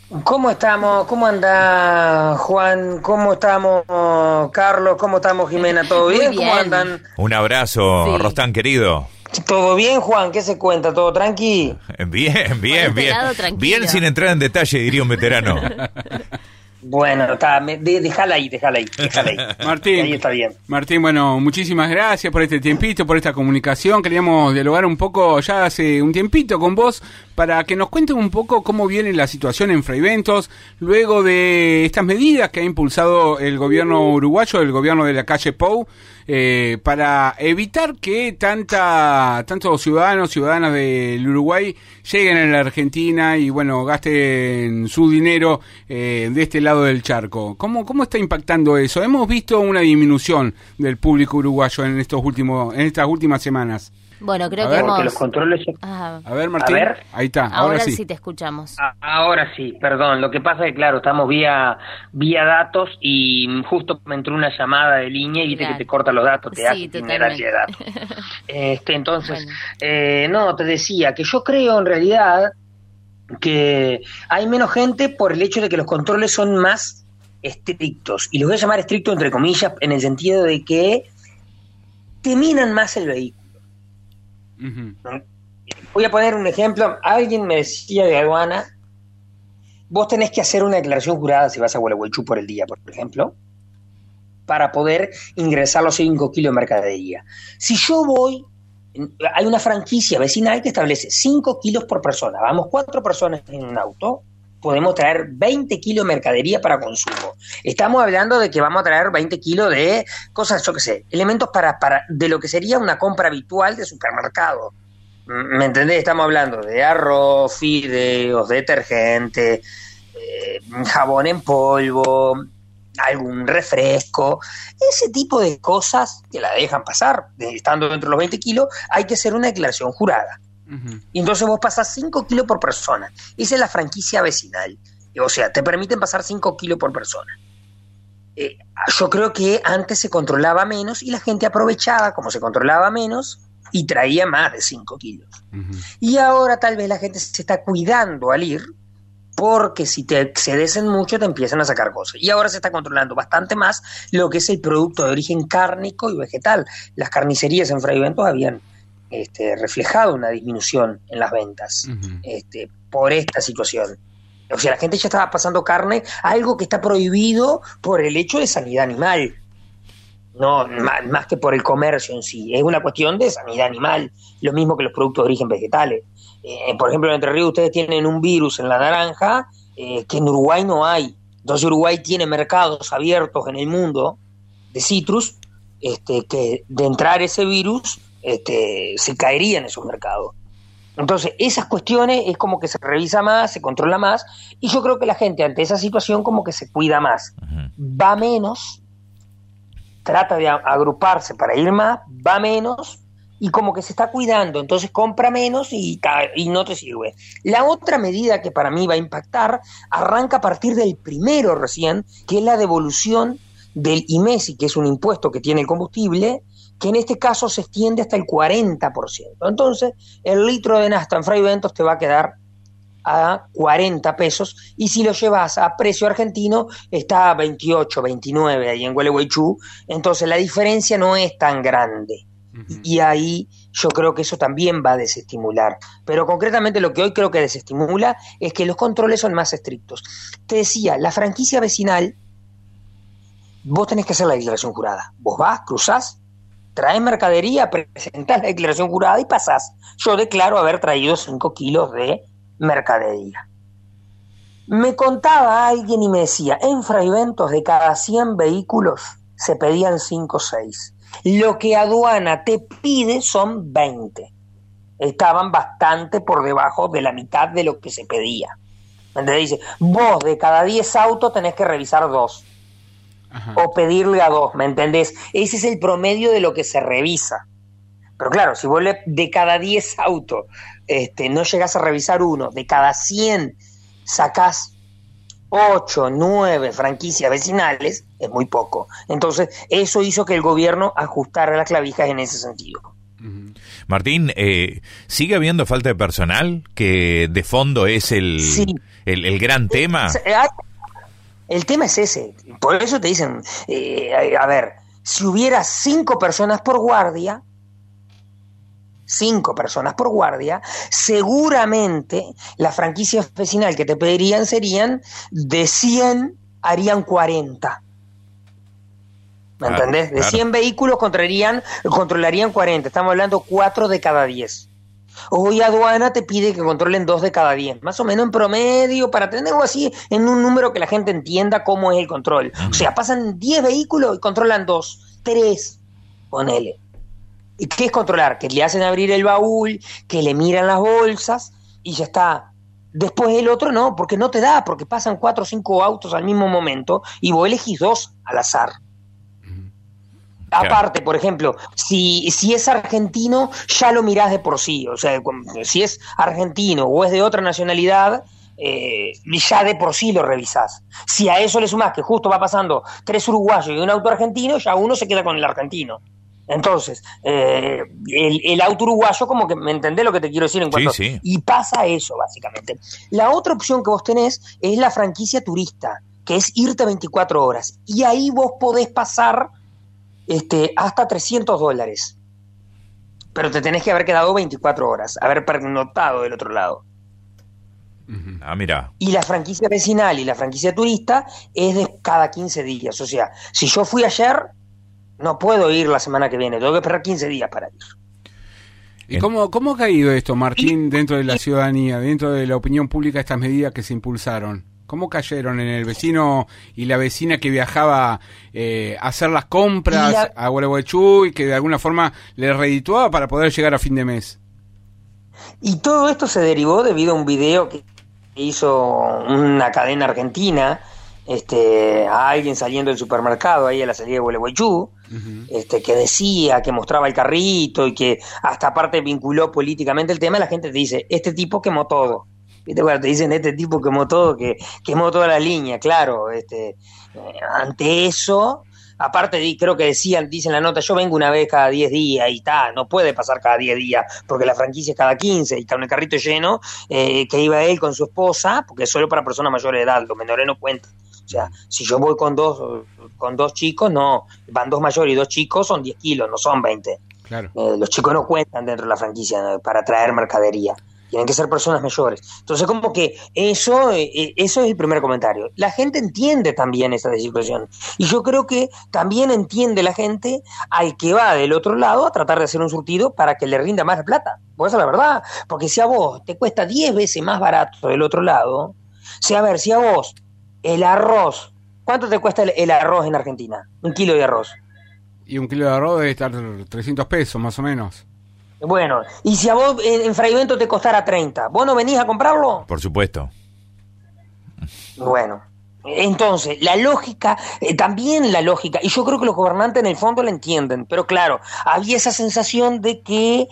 ¿Cómo estamos? ¿Cómo anda Juan? ¿Cómo estamos Carlos? ¿Cómo estamos Jimena? ¿Todo Muy bien? ¿Cómo bien. andan? Un abrazo, Sí. Rostán querido. ¿Todo bien, Juan? ¿Qué se cuenta? ¿Todo tranqui? Bien, bien, este bien. lado, tranquilo. Bien sin entrar en detalle, diría un veterano. Bueno, está, déjala ahí. Martín, Ahí está bien. Martín, bueno, muchísimas gracias por este tiempito, por esta comunicación. Queríamos dialogar un poco ya hace un tiempito con vos para que nos cuenten un poco cómo viene la situación en Fraiventos luego de estas medidas que ha impulsado el gobierno uruguayo, el gobierno de la calle Pou, para evitar que tantos ciudadanas del Uruguay lleguen a la Argentina y bueno, gasten su dinero de este lado del charco. ¿Cómo está impactando eso? Hemos visto una disminución del público uruguayo en estas últimas semanas. Bueno, creo A que ver, Porque hemos... los controles... Ah, A ver, Martín. A ver. Ahí está, ahora ahora sí. sí. Te escuchamos. Ahora sí, perdón. Lo que pasa es que, claro, estamos vía datos y justo me entró una llamada de línea y viste Claro. que te corta los datos, te Sí, hace itinerancia de datos. totalmente. Entonces, Bueno. no, te decía que yo creo en realidad que hay menos gente por el hecho de que los controles son más estrictos. Y los voy a llamar estrictos entre comillas en el sentido de que te minan más el vehículo. Ujú. Voy a poner un ejemplo. Alguien me decía de aduana, vos tenés que hacer una declaración jurada si vas a Gualeguaychú por el día, por ejemplo, para poder ingresar los 5 kilos de mercadería. Si yo voy, hay una franquicia vecinal que establece 5 kilos por persona. Vamos 4 personas en un auto, podemos traer 20 kilos de mercadería para consumo. Estamos hablando de que vamos a traer 20 kilos de cosas, yo qué sé, elementos para de lo que sería una compra habitual de supermercado. ¿Me entendés? Estamos hablando de arroz, fideos, detergente, jabón en polvo, algún refresco, ese tipo de cosas que la dejan pasar, estando dentro de los 20 kilos, hay que hacer una declaración jurada. Ujú. Y entonces vos pasás 5 kilos por persona. Esa es la franquicia vecinal. O sea, te permiten pasar 5 kilos por persona. Yo creo que antes se controlaba menos y la gente aprovechaba como se controlaba menos y traía más de 5 kilos. Ujú. Y ahora tal vez la gente se está cuidando al ir porque si te excedes en mucho te empiezan a sacar cosas. Y ahora se está controlando bastante más lo que es el producto de origen cárnico y vegetal. Las carnicerías en Fraiventos habían reflejado una disminución en las ventas Ujú. por esta situación. O sea, la gente ya estaba pasando carne, algo que está prohibido por el hecho de sanidad animal. No, más que por el comercio en sí. Es una cuestión de sanidad animal. Lo mismo que los productos de origen vegetales. Por ejemplo, en Entre Ríos ustedes tienen un virus en la naranja que en Uruguay no hay. Entonces Uruguay tiene mercados abiertos en el mundo de citrus que de entrar ese virus se caería en esos mercados. Entonces, esas cuestiones es como que se revisa más, se controla más, y yo creo que la gente ante esa situación como que se cuida más. Va menos, trata de agruparse para ir más, va menos, y como que se está cuidando, entonces compra menos y no te sirve. La otra medida que para mí va a impactar arranca a partir del primero recién, que es la devolución del IMESI, que es un impuesto que tiene el combustible, que en este caso se extiende hasta el 40%. Entonces, el litro de nafta en Fraiventos te va a quedar a 40 pesos, y si lo llevas a precio argentino, está a 28, 29 ahí en Gualeguaychú, entonces la diferencia no es tan grande. Ujú. Y ahí yo creo que eso también va a desestimular. Pero concretamente lo que hoy creo que desestimula es que los controles son más estrictos. Te decía, la franquicia vecinal, vos tenés que hacer la declaración jurada. Vos vas, cruzás, traes mercadería, presentás la declaración jurada y pasás. Yo declaro haber traído 5 kilos de mercadería. Me contaba alguien y me decía, en Fraiventos de cada 100 vehículos se pedían 5 o 6. Lo que aduana te pide son 20. Estaban bastante por debajo de la mitad de lo que se pedía. Entonces dice, vos de cada 10 autos tenés que revisar 2. Ajá. O pedirle a 2, ¿me entendés? Ese es el promedio de lo que se revisa. Pero claro, si vos de cada 10 autos no llegás a revisar 1, de cada 100 sacás 8, 9 franquicias vecinales, es muy poco. Entonces, eso hizo que el gobierno ajustara las clavijas en ese sentido. Martín, ¿sigue habiendo falta de personal? Que de fondo es Sí. el gran tema. El tema es ese. Por eso te dicen, a ver, si hubiera 5 personas por guardia, seguramente la franquicia vecinal que te pedirían serían de 100, harían 40. ¿Me entendés? De 100 vehículos controlarían 40. Estamos hablando 4 de cada 10. Hoy aduana te pide que controlen 2 de cada 10, más o menos en promedio, para tenerlo así en un número que la gente entienda cómo es el control. O sea, pasan 10 vehículos y controlan 2, 3, ponele. ¿Y qué es controlar? Que le hacen abrir el baúl, que le miran las bolsas y ya está. Después el otro no, porque no te da, porque pasan 4 o 5 autos al mismo momento y vos elegís 2 al azar. Aparte, por ejemplo, si es argentino, ya lo mirás de por sí. O sea, si es argentino o es de otra nacionalidad, ya de por sí lo revisás. Si a eso le sumás que justo va pasando 3 uruguayos y un auto argentino, ya uno se queda con el argentino. Entonces, el auto uruguayo, como que me entendés lo que te quiero decir en cuanto. Sí. Y pasa eso, básicamente. La otra opción que vos tenés es la franquicia turista, que es irte 24 horas. Y ahí vos podés pasar hasta $300, pero te tenés que haber quedado 24 horas, haber pernoctado del otro lado. Mira. Y la franquicia vecinal y la franquicia turista es de cada 15 días. O sea, si yo fui ayer, no puedo ir la semana que viene, tengo que esperar 15 días para ir. ¿Y cómo ha caído esto, Martín, dentro de la ciudadanía, dentro de la opinión pública, estas medidas que se impulsaron? ¿Cómo cayeron en el vecino y la vecina que viajaba a hacer las compras a Gualeguaychú y que de alguna forma le redituaba para poder llegar a fin de mes? Y todo esto se derivó debido a un video que hizo una cadena argentina, a alguien saliendo del supermercado ahí a la salida de Gualeguaychú, que decía, que mostraba el carrito y que hasta aparte vinculó políticamente el tema. La gente te dice, este tipo quemó todo. ¿Viste? Bueno, te dicen, este tipo quemó todo, que quemó toda la línea, claro. Ante eso, aparte creo que dicen la nota, yo vengo una vez cada 10 días y no puede pasar cada 10 días, porque la franquicia es cada 15, y está en el carrito lleno, que iba él con su esposa, porque es solo para personas mayores de edad, los menores no cuentan. O sea, si yo voy con dos chicos, no, van 2 mayores y 2 chicos, son 10 kilos, no son 20. Claro. Los chicos no cuentan dentro de la franquicia para traer mercadería. Tienen que ser personas mayores. Entonces, como que eso es el primer comentario. La gente entiende también esta situación. Y yo creo que también entiende la gente al que va del otro lado a tratar de hacer un surtido para que le rinda más la plata. Pues esa es la verdad. Porque si a vos te cuesta 10 veces más barato del otro lado, si a vos el arroz, ¿cuánto te cuesta el arroz en Argentina? 1 kilo de arroz. Y 1 kilo de arroz debe estar $300 más o menos. Bueno, y si a vos en Fraivento te costara 30, ¿vos no venís a comprarlo? Por supuesto. Bueno, entonces, la lógica, también la lógica, y yo creo que los gobernantes en el fondo la entienden, pero claro, había esa sensación de que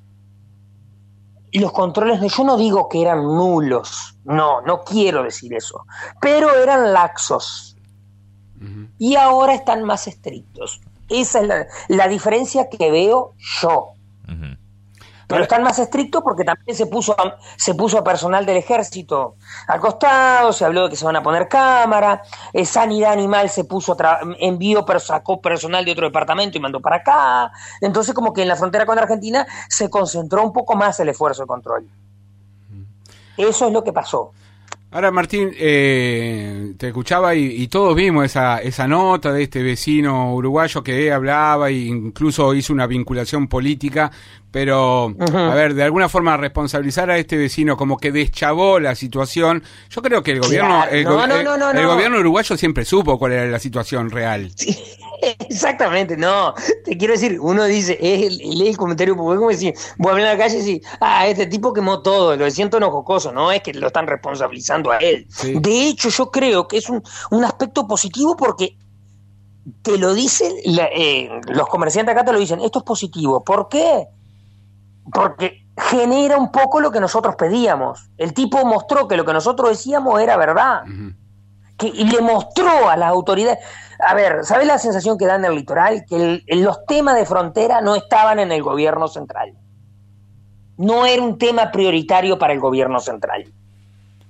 los controles, yo no digo que eran nulos, no quiero decir eso, pero eran laxos. Y ahora están más estrictos. Esa es la diferencia que veo yo. Pero están más estrictos porque también se puso a personal del ejército al costado, se habló de que se van a poner cámara, Sanidad Animal se puso sacó personal de otro departamento y mandó para acá. Entonces como que en la frontera con Argentina se concentró un poco más el esfuerzo de control. Eso es lo que pasó. Ahora, Martín, te escuchaba y todos vimos esa nota de este vecino uruguayo que hablaba e incluso hizo una vinculación política, pero, a ver, de alguna forma responsabilizar a este vecino como que deschavó la situación. Yo creo que el gobierno el gobierno uruguayo siempre supo cuál era la situación real. Sí, exactamente, no. Te quiero decir, uno dice, lee el comentario, porque como decir, voy a hablar en la calle y decir, este tipo quemó todo, lo siento no jocoso, no es que lo están responsabilizando a él. Sí. De hecho, yo creo que es un aspecto positivo porque te lo dicen, los comerciantes acá te lo dicen, esto es positivo. ¿Por qué? Porque genera un poco lo que nosotros pedíamos. El tipo mostró que lo que nosotros decíamos era verdad. Y le mostró a las autoridades. A ver, ¿sabes la sensación que da en el litoral? Que los temas de frontera no estaban en el gobierno central. No era un tema prioritario para el gobierno central.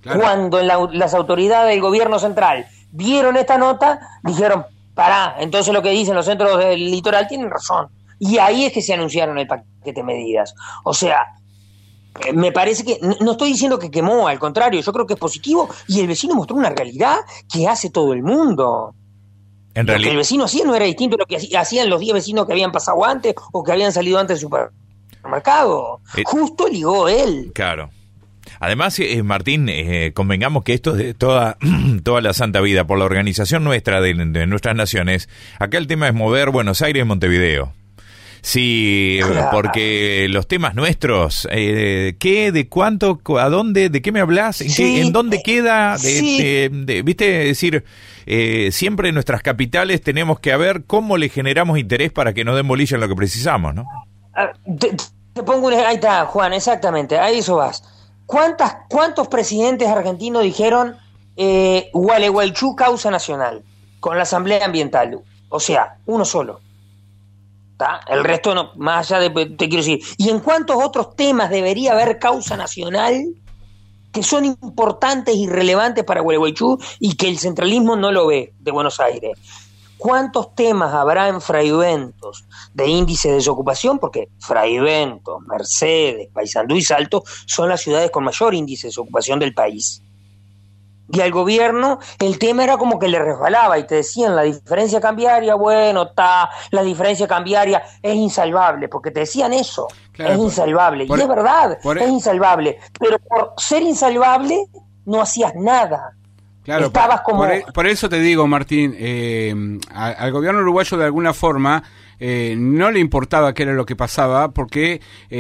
Claro. Cuando las autoridades del gobierno central vieron esta nota, dijeron, pará, entonces lo que dicen los centros del litoral tienen razón. Y ahí es que se anunciaron el paquete de medidas. O sea, me parece que, no estoy diciendo que quemó, al contrario, yo creo que es positivo, y el vecino mostró una realidad que hace todo el mundo. En Lo que el realidad, vecino hacía no era distinto a lo que hacían los 10 vecinos que habían pasado antes o que habían salido antes del supermercado. Justo ligó él. claro. Además, Martín, convengamos que esto es de toda la santa vida, por la organización nuestra de nuestras naciones. Acá el tema es mover Buenos Aires y Montevideo. Sí, Claro. porque los temas nuestros, ¿qué, de cuánto, a dónde, de qué me hablas, Sí, en dónde queda, sí. viste, es decir, siempre en nuestras capitales tenemos que ver cómo le generamos interés para que nos den bolilla en lo que precisamos, ¿no? Te pongo ahí está, Juan, exactamente, a eso vas. ¿Cuántos presidentes argentinos dijeron Gualeguaychú causa nacional con la Asamblea Ambiental? O sea, uno solo. ¿Tá? El resto no, más allá de, te quiero decir. ¿Y en cuántos otros temas debería haber causa nacional que son importantes y relevantes para Gualeguaychú y que el centralismo no lo ve de Buenos Aires? ¿Cuántos temas habrá en Fraiventos de índice de desocupación? Porque Fraiventos, Mercedes, Paysandú y Salto son las ciudades con mayor índice de desocupación del país. Y al gobierno el tema era como que le resbalaba y te decían la diferencia cambiaria, bueno, la diferencia cambiaria es insalvable, porque te decían eso, Claro, es insalvable. Y es verdad, es insalvable, pero por ser insalvable no hacías nada. Claro, Estabas como... por eso te digo, Martín, al gobierno uruguayo de alguna forma no le importaba qué era lo que pasaba, porque,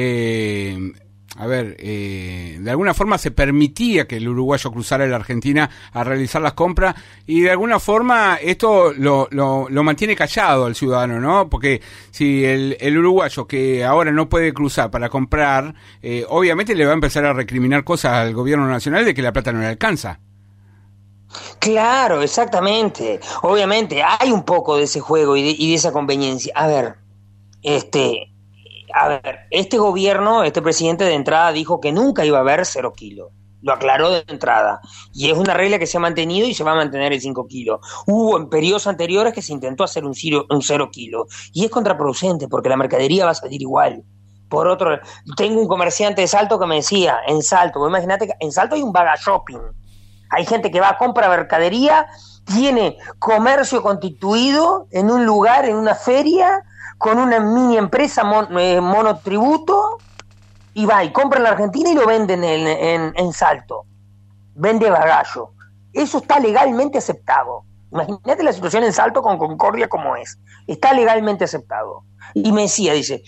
de alguna forma se permitía que el uruguayo cruzara la Argentina a realizar las compras, y de alguna forma esto lo mantiene callado al ciudadano, ¿no? Porque si el uruguayo que ahora no puede cruzar para comprar, obviamente le va a empezar a recriminar cosas al gobierno nacional de que la plata no le alcanza. Claro, exactamente. Obviamente hay un poco de ese juego y de esa conveniencia. A ver, este gobierno, este presidente de entrada dijo que nunca iba a haber 0 kilos. Lo aclaró de entrada. Y es una regla que se ha mantenido y se va a mantener el 5 kilos. Hubo en periodos anteriores que se intentó hacer un 0 kilo. Y es contraproducente porque la mercadería va a salir igual. Por otro, tengo un comerciante de Salto que me decía, en Salto, vos imaginate que en Salto hay un vaga shopping. Hay gente que va a comprar mercadería, tiene comercio constituido en un lugar, en una feria, con una mini empresa monotributo, y va y compra en la Argentina y lo venden en Salto. Vende bagallo. Eso está legalmente aceptado. Imagínate la situación en Salto con Concordia como es. Está legalmente aceptado. Y me decía,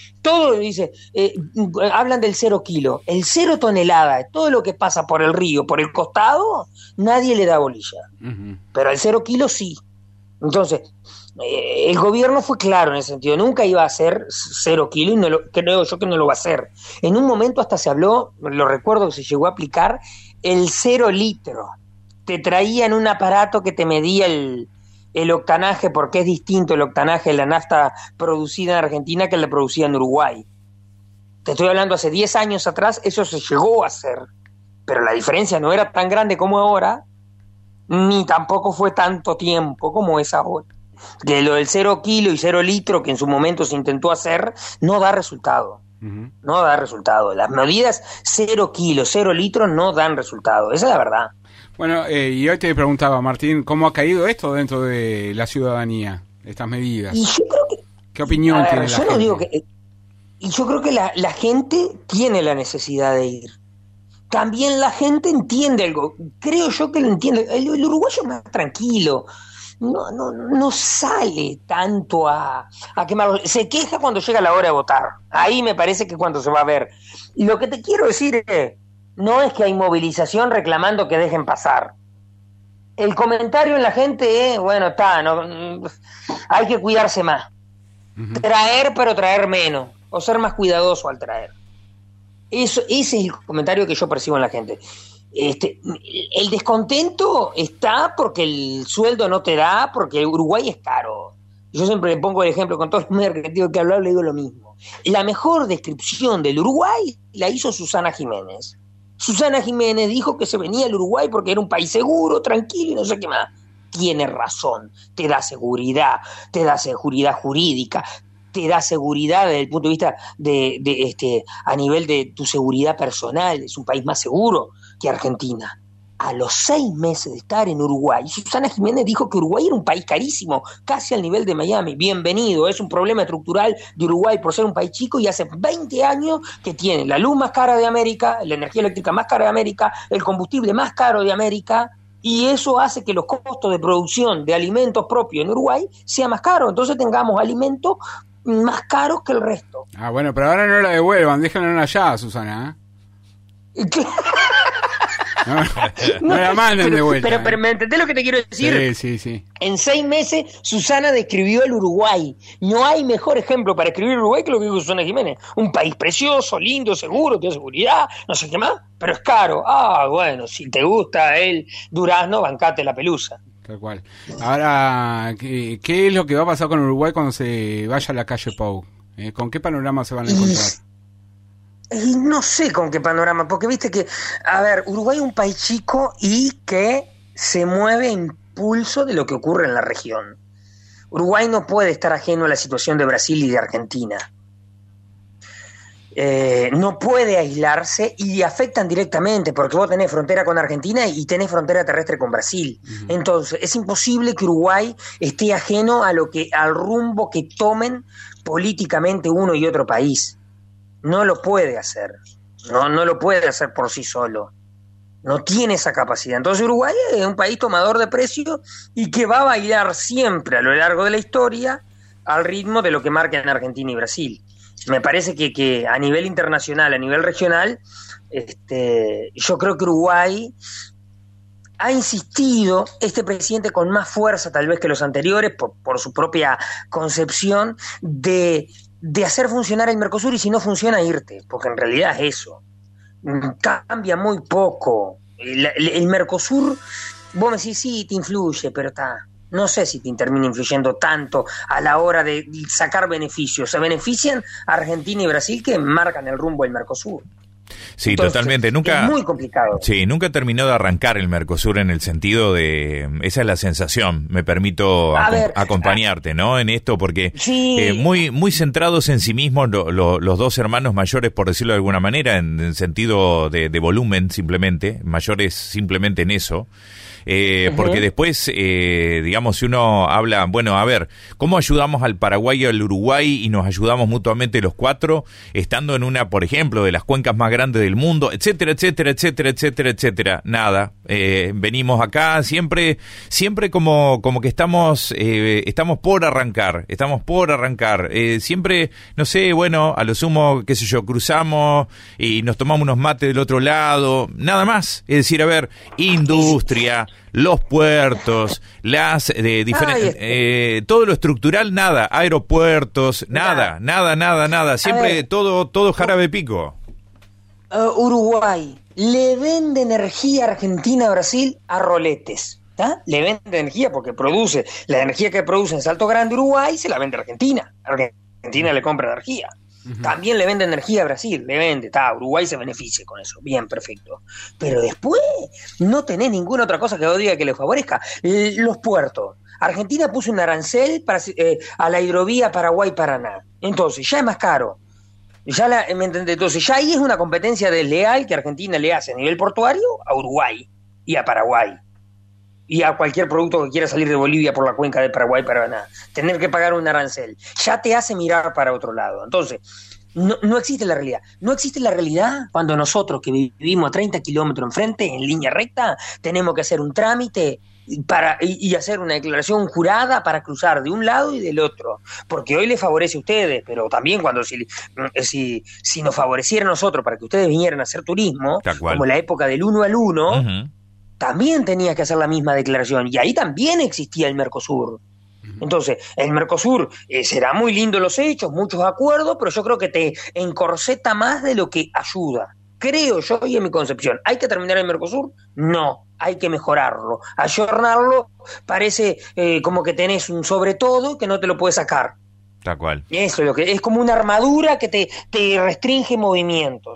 hablan del 0 kilo, el 0 tonelada, todo lo que pasa por el río, por el costado, nadie le da bolilla. Uh-huh. Pero al 0 kilo sí. Entonces, el gobierno fue claro en ese sentido, nunca iba a ser 0 kilo y creo yo que no lo va a hacer. En un momento hasta se habló, lo recuerdo que se llegó a aplicar, el 0 litro. Te traían un aparato que te medía el octanaje, porque es distinto el octanaje de la nafta producida en Argentina que la producida en Uruguay. Te estoy hablando hace 10 años atrás, eso se llegó a hacer, pero la diferencia no era tan grande como ahora, ni tampoco fue tanto tiempo como es ahora. Que lo del 0 kilo y 0 litro que en su momento se intentó hacer, no da resultado. Uh-huh. No da resultado. Las medidas 0 kilo, 0 litro no dan resultado. Esa es la verdad. Bueno, y hoy te preguntaba, Martín, ¿cómo ha caído esto dentro de la ciudadanía, estas medidas? Y yo creo que, ¿qué opinión tiene la gente? Digo que, y yo creo que la gente tiene la necesidad de ir. También la gente entiende algo. Creo yo que lo entiende. El uruguayo es más tranquilo. No sale tanto a quemar. Se queja cuando llega la hora de votar. Ahí me parece que cuando se va a ver. Y lo que te quiero decir es, no es que hay movilización reclamando que dejen pasar. El comentario en la gente es, bueno, hay que cuidarse más. Uh-huh. Traer, pero traer menos. O ser más cuidadoso al traer. Ese es el comentario que yo percibo en la gente. El descontento está porque el sueldo no te da, porque Uruguay es caro. Yo siempre le pongo el ejemplo con todos los medios argentinos que hablo, le digo lo mismo. La mejor descripción del Uruguay la hizo Susana Jiménez. Susana Jiménez dijo que se venía al Uruguay porque era un país seguro, tranquilo y no sé qué más. Tiene razón, te da seguridad jurídica, te da seguridad desde el punto de vista a nivel de tu seguridad personal, es un país más seguro que Argentina. A los 6 meses de estar en Uruguay, Susana Jiménez dijo que Uruguay era un país carísimo, casi al nivel de Miami. Bienvenido, es un problema estructural de Uruguay por ser un país chico y hace 20 años que tiene la luz más cara de América, la energía eléctrica más cara de América, el combustible más caro de América, y eso hace que los costos de producción de alimentos propios en Uruguay sea más caro. Entonces tengamos alimentos más caros que el resto. Ah, bueno, pero ahora no la devuelvan, déjenla allá, Susana, No la manden de vuelta. Pero ¿me entendés lo que te quiero decir? Sí. En 6 meses, Susana describió el Uruguay. No hay mejor ejemplo para escribir Uruguay que lo que dijo Susana Jiménez. Un país precioso, lindo, seguro, tiene seguridad, no sé qué más, pero es caro. Ah, bueno, si te gusta el durazno, bancate la pelusa. Tal cual. Ahora, ¿qué es lo que va a pasar con Uruguay cuando se vaya a la calle Pou? ¿Con qué panorama se van a encontrar? Y no sé con qué panorama, porque viste que, a ver, Uruguay es un país chico y que se mueve a impulso de lo que ocurre en la región. Uruguay no puede estar ajeno a la situación de Brasil y de Argentina. No puede aislarse y afectan directamente, porque vos tenés frontera con Argentina y tenés frontera terrestre con Brasil. Uh-huh. Entonces, es imposible que Uruguay esté ajeno al rumbo que tomen políticamente uno y otro país. No lo puede hacer, no lo puede hacer por sí solo, no tiene esa capacidad. Entonces Uruguay es un país tomador de precios y que va a bailar siempre a lo largo de la historia al ritmo de lo que marcan Argentina y Brasil. Me parece que a nivel internacional, a nivel regional, yo creo que Uruguay ha insistido, este presidente con más fuerza tal vez que los anteriores, por su propia concepción, de hacer funcionar el Mercosur, y si no funciona, irte, porque en realidad es eso. Cambia muy poco. El Mercosur, vos me decís, sí, te influye, pero no sé si te termina influyendo tanto a la hora de sacar beneficios. Se benefician Argentina y Brasil, que marcan el rumbo del Mercosur. Sí, entonces, totalmente. Es muy complicado. Sí, nunca terminó de arrancar el Mercosur en el sentido de... Esa es la sensación, me permito acompañarte, ¿no? En esto, porque sí. Muy centrados en sí mismos los dos hermanos mayores, por decirlo de alguna manera, en sentido de volumen simplemente, mayores simplemente en eso. Porque después, digamos, si uno habla, bueno, a ver, ¿cómo ayudamos al Paraguay y al Uruguay y nos ayudamos mutuamente los cuatro, estando en una, por ejemplo, de las cuencas más grandes del mundo, etcétera, etcétera, etcétera, etcétera, etcétera? Nada. Venimos acá siempre como que estamos por arrancar, siempre, no sé, bueno, a lo sumo, qué sé yo, cruzamos y nos tomamos unos mates del otro lado, nada más. Es decir, a ver, industria, los puertos, las diferentes, todo lo estructural, nada, aeropuertos, nada, siempre todo jarabe pico. Uruguay le vende energía a Argentina, a Brasil, a roletes. Le vende energía porque produce la energía que produce en Salto Grande, Uruguay, se la vende a Argentina. Argentina le compra energía. Uh-huh. También le vende energía a Brasil, le vende, Uruguay se beneficia con eso, bien, perfecto. Pero después no tenés ninguna otra cosa que diga que le favorezca. Los puertos. Argentina puso un arancel a la hidrovía Paraguay-Paraná. Entonces, ya es más caro. ¿Me entendés? Entonces, ya ahí es una competencia desleal que Argentina le hace a nivel portuario a Uruguay y a Paraguay. Y a cualquier producto que quiera salir de Bolivia por la cuenca de Paraguay-Paraná, tener que pagar un arancel, ya te hace mirar para otro lado. Entonces, no existe la realidad. No existe la realidad cuando nosotros, que vivimos a 30 kilómetros enfrente, en línea recta, tenemos que hacer un trámite y hacer una declaración jurada para cruzar de un lado y del otro. Porque hoy les favorece a ustedes, pero también cuando si nos favoreciera a nosotros para que ustedes vinieran a hacer turismo, como la época del 1 al 1, uh-huh, también tenía que hacer la misma declaración, y ahí también existía el Mercosur. Entonces, el Mercosur será muy lindo los hechos, muchos acuerdos, pero yo creo que te encorseta más de lo que ayuda. Creo yo, y en mi concepción, ¿hay que terminar el Mercosur? No, hay que mejorarlo, ayornarlo. Parece como que tenés un sobre todo que no te lo puedes sacar. Tal cual. Eso es lo que es, como una armadura que te restringe movimientos.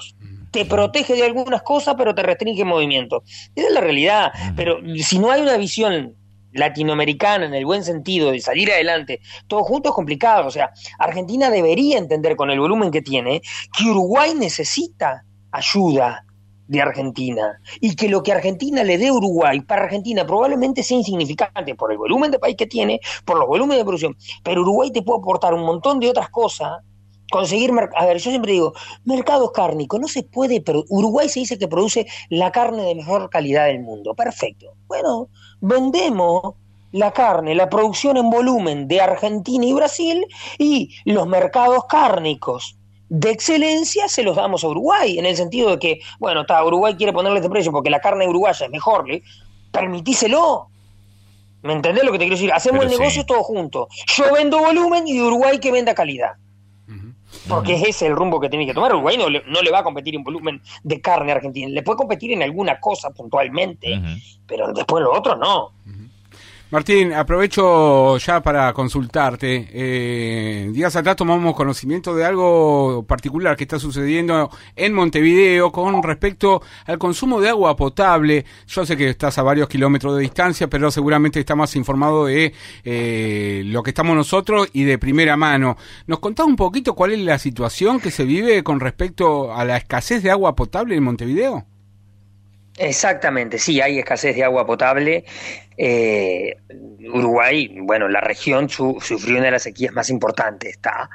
te protege de algunas cosas, pero te restringe movimiento. Esa es la realidad. Pero si no hay una visión latinoamericana en el buen sentido de salir adelante, todo junto es complicado. O sea, Argentina debería entender con el volumen que tiene que Uruguay necesita ayuda de Argentina y que lo que Argentina le dé a Uruguay para Argentina probablemente sea insignificante por el volumen de país que tiene, por los volúmenes de producción, pero Uruguay te puede aportar un montón de otras cosas. Conseguir, a ver, yo siempre digo, mercados cárnicos, no se puede, pero Uruguay se dice que produce la carne de mejor calidad del mundo, perfecto. Bueno, vendemos la carne, la producción en volumen de Argentina y Brasil, y los mercados cárnicos de excelencia se los damos a Uruguay, en el sentido de que, bueno, Uruguay quiere ponerle este precio porque la carne uruguaya es mejor, permitíselo. ¿Me entendés lo que te quiero decir? Hacemos el negocio todos juntos. Yo vendo volumen y Uruguay que venda calidad. Porque ese es el rumbo que tiene que tomar. Uruguay no le va a competir en volumen de carne a Argentina. Le puede competir en alguna cosa puntualmente, pero después lo otro no. Martín, aprovecho ya para consultarte. Días atrás tomamos conocimiento de algo particular que está sucediendo en Montevideo con respecto al consumo de agua potable. Yo sé que estás a varios kilómetros de distancia, pero seguramente está más informado de lo que estamos nosotros y de primera mano. ¿Nos contás un poquito cuál es la situación que se vive con respecto a la escasez de agua potable en Montevideo? Exactamente, sí, hay escasez de agua potable. Uruguay, bueno, la región sufrió una de las sequías más importantes,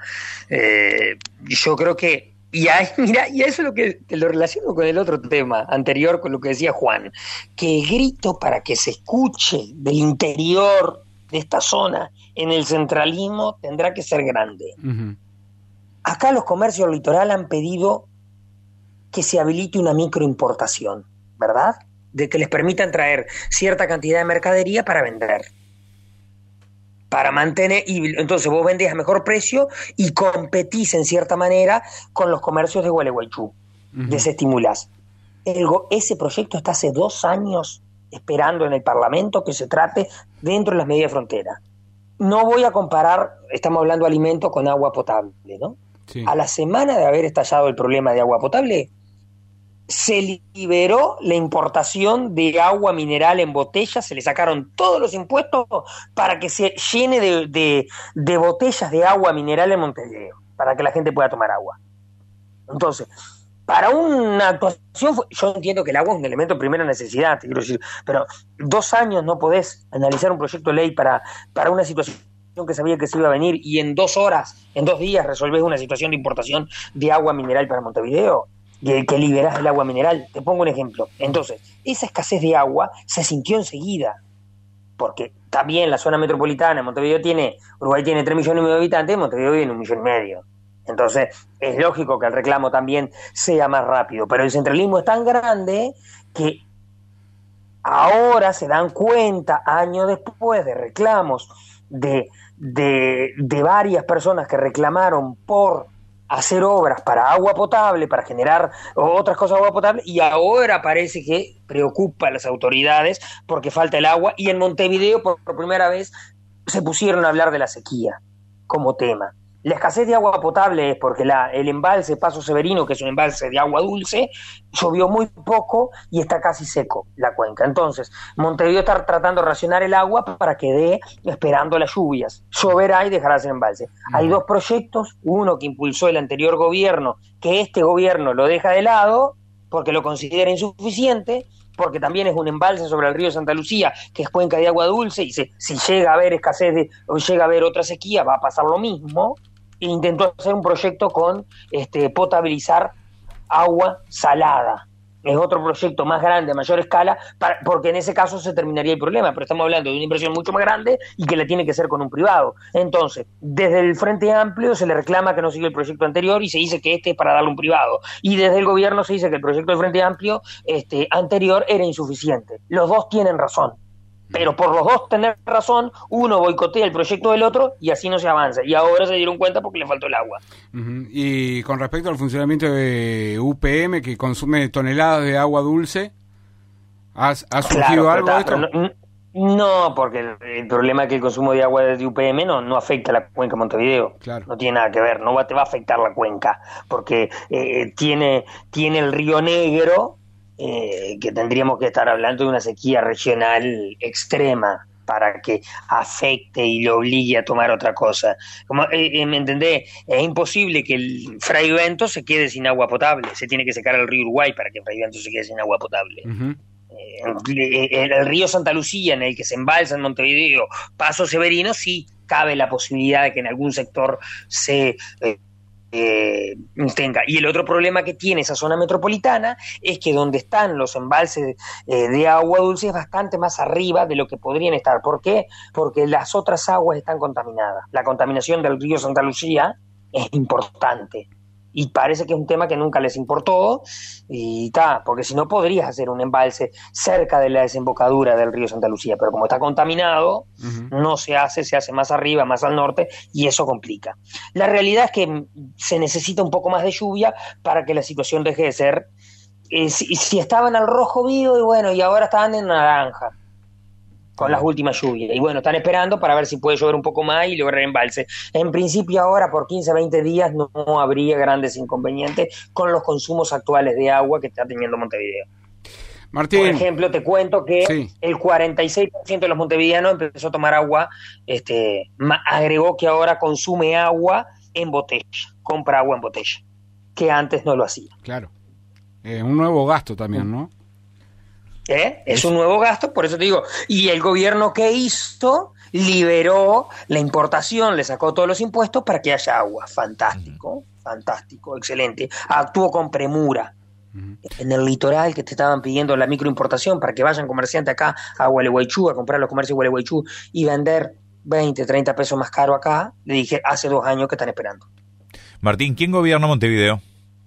yo creo que, mira, y eso es lo que te lo relaciono con el otro tema anterior, con lo que decía Juan, que el grito para que se escuche del interior de esta zona en el centralismo tendrá que ser grande. Uh-huh. Acá los comercios del litoral han pedido que se habilite una microimportación, ¿verdad? De que les permitan traer cierta cantidad de mercadería para vender, para mantener, y entonces vos vendés a mejor precio y competís en cierta manera con los comercios de Gualeguaychú, desestimulás. Ese proyecto está hace 2 años esperando en el Parlamento que se trate dentro de las medidas de frontera. No voy a comparar, estamos hablando de alimentos con agua potable, ¿no? Sí. A la semana de haber estallado el problema de agua potable, se liberó la importación de agua mineral en botellas, se le sacaron todos los impuestos para que se llene de botellas de agua mineral en Montevideo, para que la gente pueda tomar agua. Entonces, para una actuación, yo entiendo que el agua es un elemento de primera necesidad, te quiero decir, pero 2 años no podés analizar un proyecto de ley para una situación que sabía que se iba a venir y en 2 horas, en 2 días resolvés una situación de importación de agua mineral para Montevideo. Que liberás el agua mineral. Te pongo un ejemplo. Entonces, esa escasez de agua se sintió enseguida, porque también la zona metropolitana, Uruguay tiene 3,5 millones de habitantes, Montevideo vive en 1,5 millones. Entonces, es lógico que el reclamo también sea más rápido, pero el centralismo es tan grande que ahora se dan cuenta, años después de reclamos de varias personas que reclamaron por hacer obras para agua potable, para generar otras cosas de agua potable, y ahora parece que preocupa a las autoridades porque falta el agua, y en Montevideo por primera vez se pusieron a hablar de la sequía como tema. La escasez de agua potable es porque el embalse Paso Severino, que es un embalse de agua dulce, llovió muy poco y está casi seco la cuenca. Entonces, Montevideo está tratando de racionar el agua para que dé esperando las lluvias. Lloverá y dejará ese embalse. Hay 2 proyectos, uno que impulsó el anterior gobierno, que este gobierno lo deja de lado porque lo considera insuficiente, porque también es un embalse sobre el río Santa Lucía, que es cuenca de agua dulce, y si llega a haber escasez o llega a haber otra sequía, va a pasar lo mismo. Intentó hacer un proyecto con potabilizar agua salada. Es otro proyecto más grande, a mayor escala, porque en ese caso se terminaría el problema, pero estamos hablando de una inversión mucho más grande y que la tiene que hacer con un privado. Entonces, desde el Frente Amplio se le reclama que no siga el proyecto anterior y se dice que este es para darle un privado. Y desde el gobierno se dice que el proyecto del Frente Amplio anterior era insuficiente. Los dos tienen razón. Pero por los dos tener razón, uno boicotea el proyecto del otro y así no se avanza. Y ahora se dieron cuenta porque le faltó el agua. Uh-huh. Y con respecto al funcionamiento de UPM, que consume toneladas de agua dulce, ¿has surgido algo de esto? No, porque el problema es que el consumo de agua de UPM no afecta a la cuenca de Montevideo. Claro. No tiene nada que ver, te va a afectar la cuenca, porque tiene el Río Negro, que tendríamos que estar hablando de una sequía regional extrema para que afecte y lo obligue a tomar otra cosa. ¿Me entendés? Es imposible que el Fraivento se quede sin agua potable, se tiene que secar el río Uruguay para que el Fraivento se quede sin agua potable. Uh-huh. El río Santa Lucía, en el que se embalsa en Montevideo, Paso Severino, sí cabe la posibilidad de que en algún sector se tenga. Y el otro problema que tiene esa zona metropolitana es que donde están los embalses de agua dulce es bastante más arriba de lo que podrían estar. ¿Por qué? Porque las otras aguas están contaminadas. La contaminación del río Santa Lucía es importante. Y parece que es un tema que nunca les importó, y porque si no podrías hacer un embalse cerca de la desembocadura del río Santa Lucía, pero como está contaminado, no se hace más arriba, más al norte, y eso complica. La realidad es que se necesita un poco más de lluvia para que la situación deje de ser, si estaban al rojo vivo, y ahora estaban en naranja, con las últimas lluvias, y están esperando para ver si puede llover un poco más y lograr embalse. En principio ahora por 15, 20 días no habría grandes inconvenientes con los consumos actuales de agua que está teniendo Montevideo. Martín. Por ejemplo, te cuento que sí, el 46% de los montevideanos empezó a tomar agua, agregó que ahora consume agua en botella, compra agua en botella, que antes no lo hacía. Claro. Un nuevo gasto también, ¿no? Es un nuevo gasto, por eso te digo. Y el gobierno que hizo liberó la importación, le sacó todos los impuestos para que haya agua. Fantástico, fantástico, excelente. Actuó con premura. En el litoral, que te estaban pidiendo la microimportación para que vayan comerciantes acá a Gualeguaychú, a comprar los comercios de Gualeguaychú y vender 20, 30 pesos más caro acá, le dije, hace 2 años que están esperando. Martín, ¿quién gobierna Montevideo?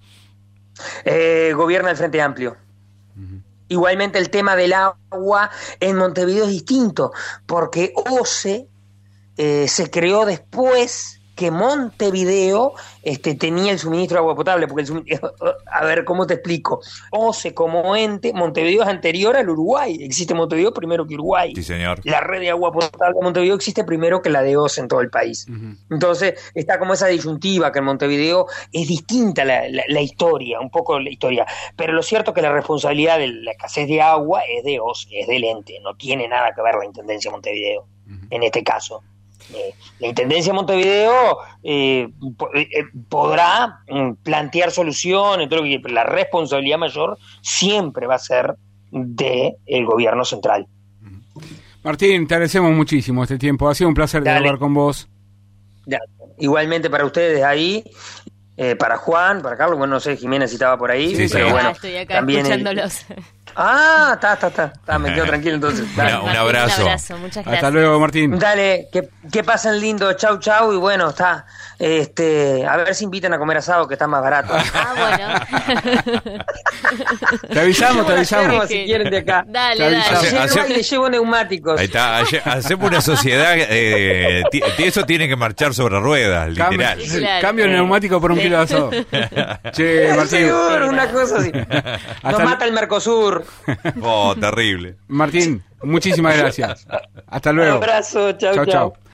Gobierna el Frente Amplio. Igualmente el tema del agua en Montevideo es distinto, porque OCE se creó después que Montevideo tenía el suministro de agua potable, porque a ver, ¿cómo te explico? OCE como ente, Montevideo es anterior al Uruguay, existe Montevideo primero que Uruguay. Sí, señor. La red de agua potable de Montevideo existe primero que la de OCE en todo el país. Entonces está como esa disyuntiva que en Montevideo es distinta la historia, un poco la historia, pero lo cierto es que la responsabilidad de la escasez de agua es de OCE, es del ente, no tiene nada que ver la Intendencia de Montevideo en este caso. La Intendencia de Montevideo podrá plantear soluciones, todo lo que, pero la responsabilidad mayor siempre va a ser del gobierno central. Martín, te agradecemos muchísimo este tiempo, ha sido un placer dialogar con vos. Igualmente para ustedes ahí, para Juan, para Carlos, no sé, Jimena si estaba por ahí, sí, pero bueno, estoy acá también escuchándolos. Está, me quedo tranquilo entonces. Un abrazo. Muchas gracias. Hasta luego, Martín. Dale, que pasen lindo, chau, y bueno, a ver si invitan a comer asado, que está más barato. Bueno. Te avisamos. Si quieren de acá. Dale. Y le llevo neumáticos. Ahí está, hacemos una sociedad, eso tiene que marchar sobre ruedas, literal. Claro. Cambio el neumático por un kilo de asado. Che, Martín. Seguro, una cosa así. Nos mata el Mercosur. Oh, terrible. Martín, muchísimas gracias. Hasta luego. Un abrazo, chau.